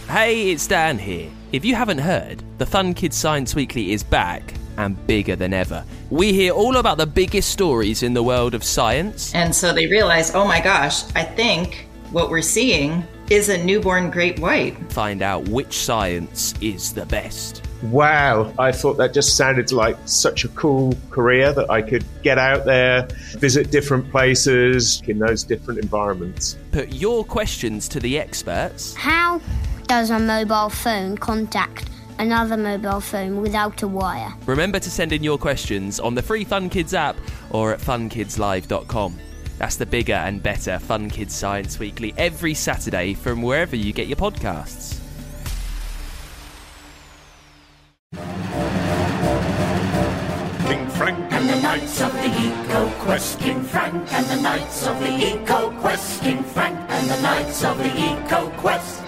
Hey, it's Dan here. If you haven't heard, the Fun Kids Science Weekly is back and bigger than ever. We hear all about the biggest stories in the world of science. And so they realize, oh my gosh, I think what we're seeing is a newborn great white. Find out which science is the best. Wow, I thought that just sounded like such a cool career that I could get out there, visit different places in those different environments. Put your questions to the experts. How does a mobile phone contact another mobile phone without a wire? Remember to send in your questions on the free Fun Kids app or at funkidslive.com. That's the bigger and better Fun Kids Science Weekly every Saturday from wherever you get your podcasts. King Frank and the Knights of the Eco Quest. King Frank and the Knights of the Eco Quest. King Frank and the Knights of the Eco Quest.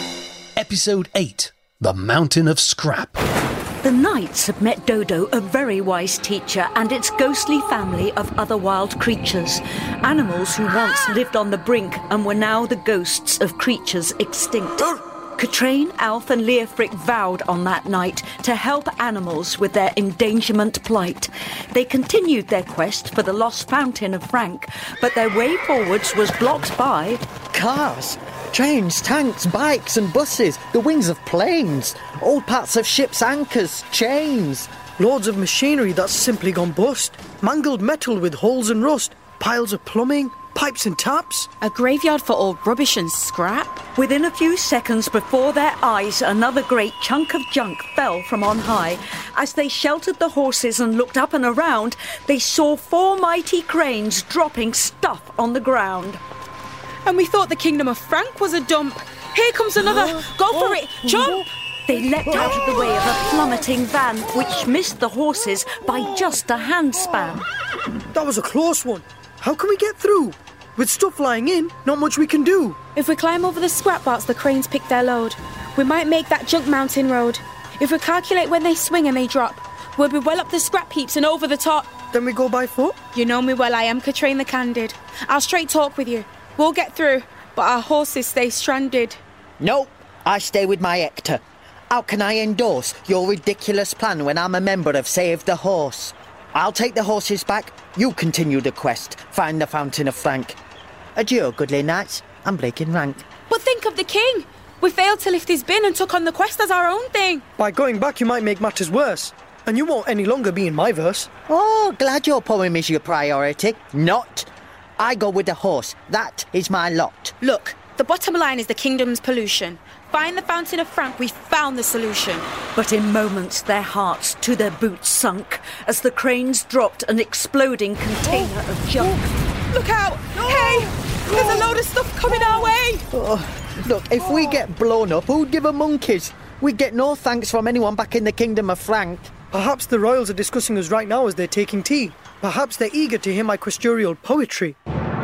Episode 8. The Mountain of Scrap. The Knights had met Dodo, a very wise teacher, and its ghostly family of other wild creatures. Animals who once lived on the brink and were now the ghosts of creatures extinct. Katrain, Alf and Leofric vowed on that night to help animals with their endangerment plight. They continued their quest for the lost fountain of Frank, but their way forwards was blocked by cars, trains, tanks, bikes and buses, the wings of planes, old parts of ships' anchors, chains. Loads of machinery that's simply gone bust, mangled metal with holes and rust, piles of plumbing, pipes and taps. A graveyard for old rubbish and scrap. Within a few seconds before their eyes, another great chunk of junk fell from on high. As they sheltered the horses and looked up and around, they saw 4 mighty cranes dropping stuff on the ground. And we thought the Kingdom of Frank was a dump. Here comes another. Go for it. Jump! They leapt out of the way of a plummeting van, which missed the horses by just a handspan. That was a close one. How can we get through? With stuff lying in, not much we can do. If we climb over the scrap whilst the cranes pick their load, we might make that junk mountain road. If we calculate when they swing and they drop, we'll be well up the scrap heaps and over the top. Then we go by foot? You know me well, I am Katrain the Candid. I'll straight talk with you. We'll get through, but our horses stay stranded. No, I stay with my Hector. How can I endorse your ridiculous plan when I'm a member of Save the Horse? I'll take the horses back, you continue the quest, find the Fountain of Frank. Adieu, goodly knights, I'm breaking rank. But think of the king! We failed to lift his bin and took on the quest as our own thing. By going back you might make matters worse, and you won't any longer be in my verse. Oh, glad your poem is your priority. Not. I go with the horse, that is my lot. Look, the bottom line is the kingdom's pollution. Find the Fountain of Frank, we found the solution. But in moments their hearts to their boots sunk as the cranes dropped an exploding container of junk. Look out! No! Hey! There's a load of stuff coming our way! Look, if we get blown up, who'd give a monkeys? We get no thanks from anyone back in the Kingdom of Frank. Perhaps the royals are discussing us right now as they're taking tea. Perhaps they're eager to hear my questorial poetry.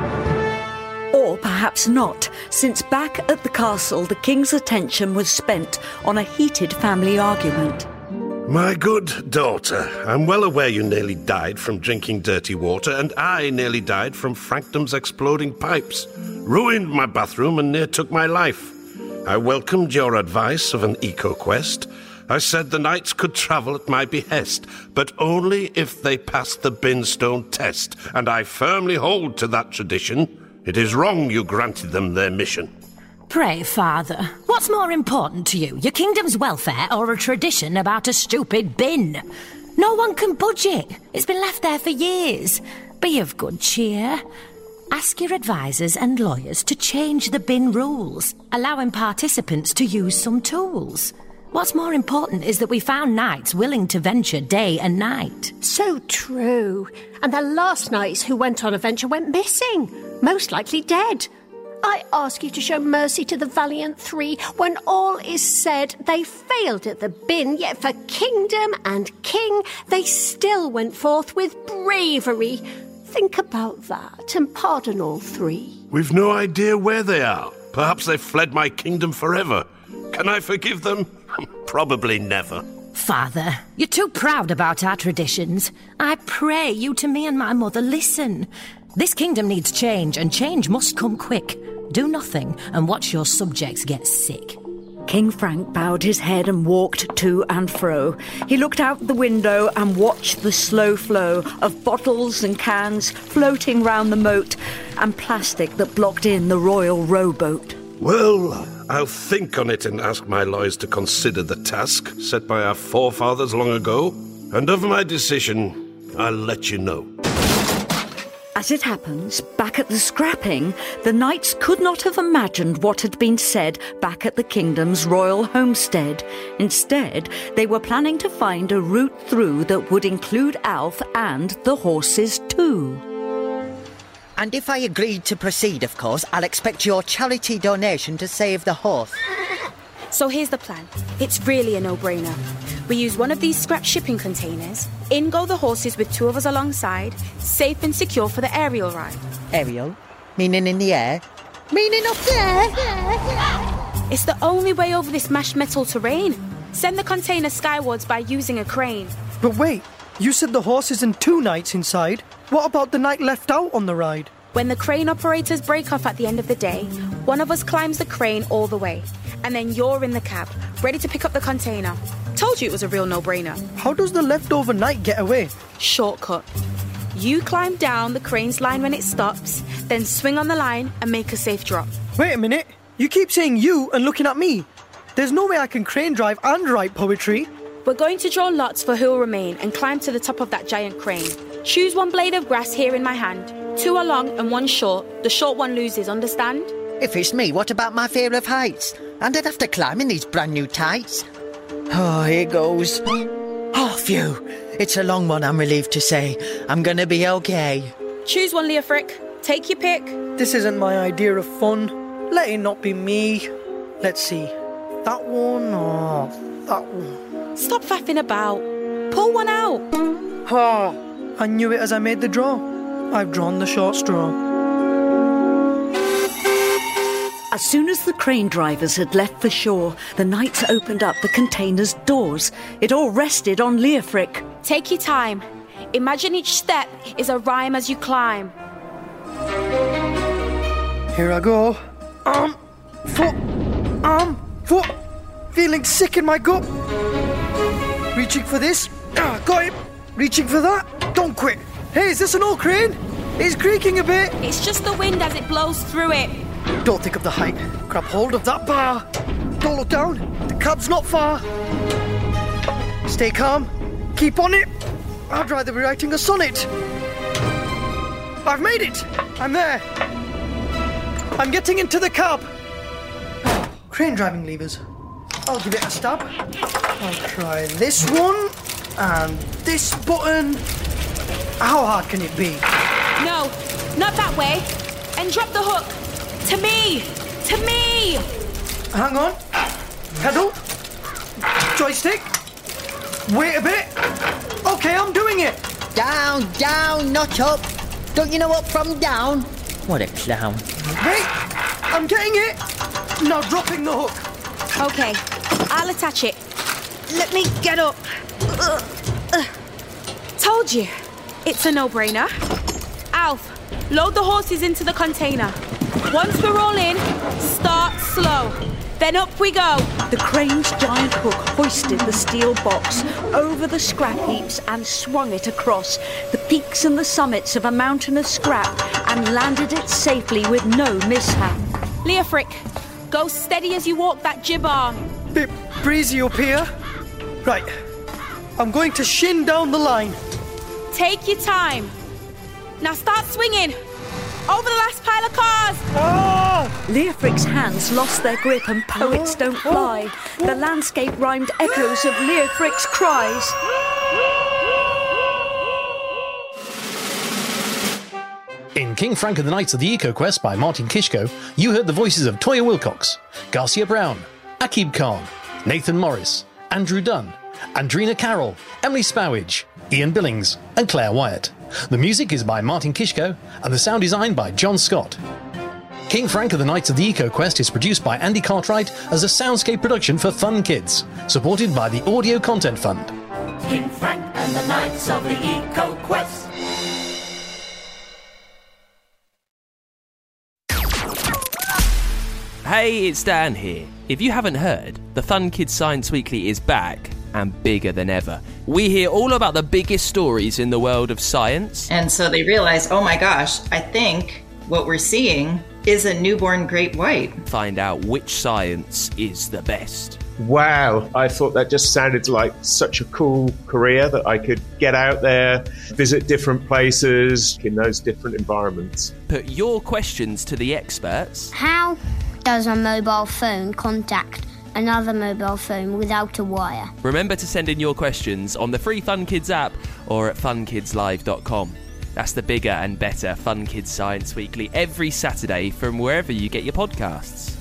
Or perhaps not, since back at the castle the king's attention was spent on a heated family argument. My good daughter, I'm well aware you nearly died from drinking dirty water, and I nearly died from Frankdom's exploding pipes. Ruined my bathroom and near took my life. I welcomed your advice of an eco-quest. I said the knights could travel at my behest, but only if they passed the Binstone test, and I firmly hold to that tradition. It is wrong you granted them their mission. Pray, Father, what's more important to you, your kingdom's welfare or a tradition about a stupid bin? No one can budge it. It's been left there for years. Be of good cheer. Ask your advisors and lawyers to change the bin rules, allowing participants to use some tools. What's more important is that we found knights willing to venture day and night. So true. And the last knights who went on a venture went missing, most likely dead. I ask you to show mercy to the valiant 3 when all is said. They failed at the bin, yet for kingdom and king they still went forth with bravery. Think about that and pardon all 3. We've no idea where they are. Perhaps they've fled my kingdom forever. Can I forgive them? Probably never. Father, you're too proud about our traditions. I pray you to me and my mother listen. This kingdom needs change, and change must come quick. Do nothing and watch your subjects get sick. King Frank bowed his head and walked to and fro. He looked out the window and watched the slow flow of bottles and cans floating round the moat and plastic that blocked in the royal rowboat. Well, I'll think on it and ask my lawyers to consider the task set by our forefathers long ago. And of my decision, I'll let you know. As it happens, back at the scrapping, the knights could not have imagined what had been said back at the kingdom's royal homestead. Instead, they were planning to find a route through that would include Alf and the horses too. And if I agreed to proceed, of course, I'll expect your charity donation to save the horse. So here's the plan. It's really a no-brainer. We use one of these scrap shipping containers. In go the horses with 2 of us alongside, safe and secure for the aerial ride. Aerial? Meaning in the air? Meaning up there? It's the only way over this mashed metal terrain. Send the container skywards by using a crane. But wait, you said the horses and 2 knights inside. What about the knight left out on the ride? When the crane operators break off at the end of the day, one of us climbs the crane all the way. And then you're in the cab, ready to pick up the container. Told you it was a real no-brainer. How does the leftover knight get away? Shortcut. You climb down the crane's line when it stops, then swing on the line and make a safe drop. Wait a minute. You keep saying you and looking at me. There's no way I can crane drive and write poetry. We're going to draw lots for who'll remain and climb to the top of that giant crane. Choose 1 blade of grass here in my hand. 2 are long and 1 short. The short one loses, understand? If it's me, what about my fear of heights? And I'd have to climb in these brand new tights. Oh, here goes. Oh, phew. It's a long one, I'm relieved to say. I'm gonna be okay. Choose one, Leofric. Take your pick. This isn't my idea of fun. Let it not be me. Let's see. That one or that one? Stop faffing about. Pull one out. Oh, I knew it as I made the draw. I've drawn the short straw. As soon as the crane drivers had left for shore, the knights opened up the container's doors. It all rested on Leofric. Take your time. Imagine each step is a rhyme as you climb. Here I go. Foot. Feeling sick in my gut. Reaching for this. Got him. Reaching for that. Don't quit. Hey, is this an old crane? It's creaking a bit. It's just the wind as it blows through it. Don't think of the height. Grab hold of that bar. Don't look down. The cab's not far. Stay calm. Keep on it. I'd rather be writing a sonnet. I've made it. I'm there. I'm getting into the cab. Crane driving levers. I'll give it a stab. I'll try this one and this button. How hard can it be? No, not that way. And drop the hook. To me! To me! Hang on. Pedal. Joystick. Wait a bit. Okay, I'm doing it. Down, not up. Don't you know up from down? What a clown. Wait, I'm getting it. Now dropping the hook. Okay, I'll attach it. Let me get up. Told you. It's a no-brainer. Alf, load the horses into the container. Once we're all in, start slow. Then up we go. The crane's giant hook hoisted the steel box over the scrap heaps and swung it across the peaks and the summits of a mountain of scrap and landed it safely with no mishap. Leofric, go steady as you walk that jib arm. Bit breezy up here. Right, I'm going to shin down the line. Take your time. Now start swinging. Over the last pile of cars! Oh! Leofric's hands lost their grip and poets don't fly. The landscape rhymed echoes of Leofric's cries. In King Frank and the Knights of the Eco Quest by Martin Kishko, you heard the voices of Toya Wilcox, Garcia Brown, Akib Khan, Nathan Morris, Andrew Dunn, Andrina Carroll, Emily Spowage, Ian Billings, and Claire Wyatt. The music is by Martin Kishko, and the sound design by John Scott. King Frank and the Knights of the Eco Quest is produced by Andy Cartwright as a soundscape production for fun kids, supported by the Audio Content Fund. King Frank and the Knights of the Eco Quest. Hey, it's Dan here. If you haven't heard, the Fun Kids Science Weekly is back and bigger than ever. We hear all about the biggest stories in the world of science. And so they realize, oh my gosh, I think what we're seeing is a newborn great white. Find out which science is the best. Wow, I thought that just sounded like such a cool career that I could get out there, visit different places in those different environments. Put your questions to the experts. How does a mobile phone contact another mobile phone without a wire? Remember to send in your questions on the free Fun Kids app or at funkidslive.com. That's the bigger and better Fun Kids Science Weekly every Saturday from wherever you get your podcasts.